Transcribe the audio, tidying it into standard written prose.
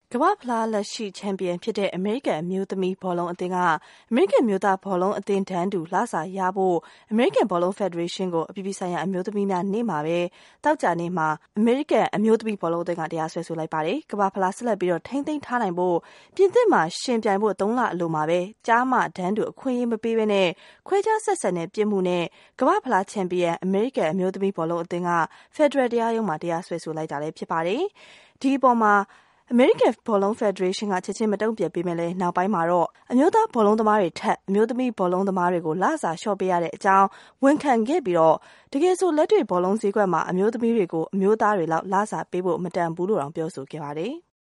ကမ္ဘာဖလားလက်ရှိချန်ပီယံဖြစ်တဲ့အမေရိကန်အမျိုးသမီးဘောလုံးအသင်းကအမေရိကန်အမျိုးသားဘောလုံးအသင်းတန်းတူလစာရဖို့အမေရိကန်ဘောလုံးဖက်ဒရေးရှင်းကိုအပြည်ပြည်ဆိုင်ရာအမျိုးသမီးများနေ့မှာပဲသောကြာနေ့မှာအမေရိကန်အမျိုးသမီးဘောလုံးအသင်းကတရားစွဲဆိုလိုက်ပါတယ်။ကမ္ဘာဖလားဆက်လက်ပြီးတော့ထိန်းသိမ်းထားနိုင်ဖို့ပြင်သစ်မှာရှင်ပြိုင်ဖို့3 လအလိုမှာပဲကြားမတန်းတူအခွင့်အရေးမပေးဘဲနဲ့ခွဲခြားဆက်ဆံတဲ့ပြစ်မှုနဲ့ကမ္ဘာဖလားချန်ပီယံအမေရိကန်အမျိုးသမီးဘောလုံးအသင်းကဖက်ဒရယ်တရားရုံးမှာတရားစွဲဆိုလိုက်တာလည်းဖြစ်ပါတယ်။ဒီအပေါ်မှာအမေရိကန်ဘောလုံးဖက်ဒရေးရှင်းကချက်ချင်းမတုံ့ပြန်ပေးမယ်လဲနောက်ပိုင်းမှာတော့အမျိုးသားဘောလုံးသမားတွေထက်အမျိုးသမီးဘောလုံးသမားတွေကိုလစာလျှော့ပေးရတဲ့အကြောင်းဝန်ခံခဲ့ပြီးတော့တကယ်ဆိုလက်တွေ့ဘောလုံးဈေးကွက်မှာအမျိုးသမီးတွေကိုအမျိုးသားတွေလောက်လစာပေးဖို့မတန်ဘူးလို့တောင်ပြောဆိုခဲ့ပါတယ်။